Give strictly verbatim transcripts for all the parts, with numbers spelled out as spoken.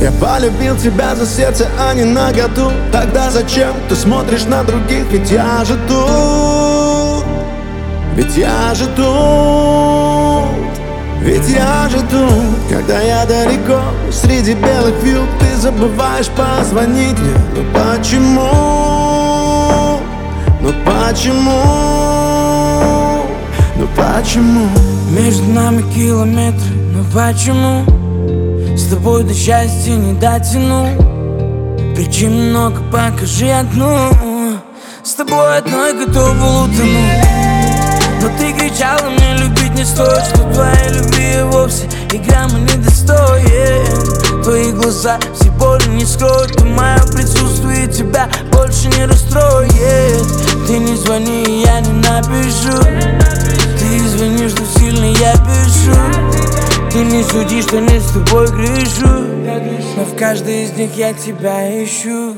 Я полюбил тебя за сердце, а не наготу. Тогда зачем ты смотришь на других? Ведь я же тут, ведь я же тут, ведь я же тут. Когда я далеко, среди белых вьюг, ты забываешь позвонить мне. Ну почему, ну почему, ну почему? Между нами километры, ну почему? С тобой до счастья не дотяну. Причин много, покажи одну. С тобой одной готова утонуть. Но ты кричала мне, любить не стоит, что твоей любви вовсе и грамма не достоин. Твои глаза все боли не скроют, и мое присутствие тебя больше не расстроит. Ты не звони, я не напишу. Ты извини, что сильно я пишу. Ты не суди, что не с тобой грешу, но в каждой из них я тебя ищу.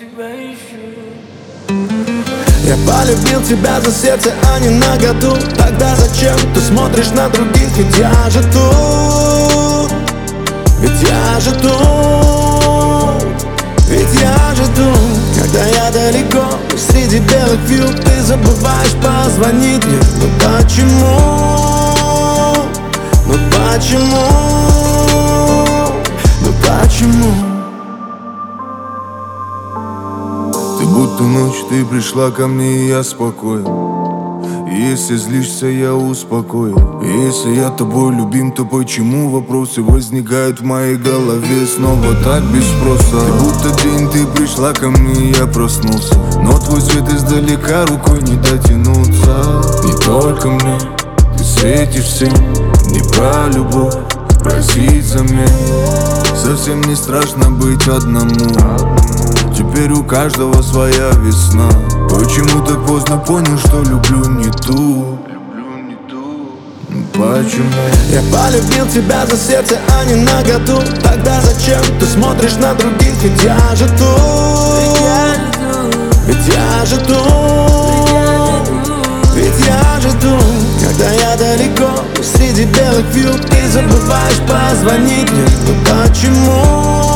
Я полюбил тебя за сердце, а не наготу. Тогда зачем ты смотришь на других? Ведь я же тут, ведь я же тут, ведь я же тут. Когда я далеко, среди белых вьюг, ты забываешь позвонить мне. Ну почему, ну почему, ну почему? Ты будто ночь, ты пришла ко мне, и я спокоен. И если злишься, я успокоил. И если я тобой любим, то почему вопросы возникают в моей голове снова так без спроса? Ты будто день, ты пришла ко мне, и я проснулся. Но твой свет издалека рукой не дотянуться. Не только мне, ты светишь всем. Не про любовь, просить замен. Совсем не страшно быть одному. Теперь у каждого своя весна. Почему так поздно понял, что люблю не ту? Почему? Я полюбил тебя за сердце, а не наготу. Тогда зачем ты смотришь на других? Ведь я же тут, ведь я же тут, ведь я же тут. Когда я далеко, среди белых вьюг, ты забываешь позвонить мне. Ну почему,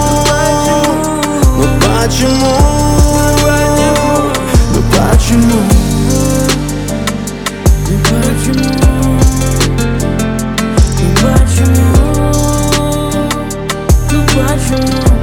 ну почему, ну почему, Ну почему, ну почему, ну почему?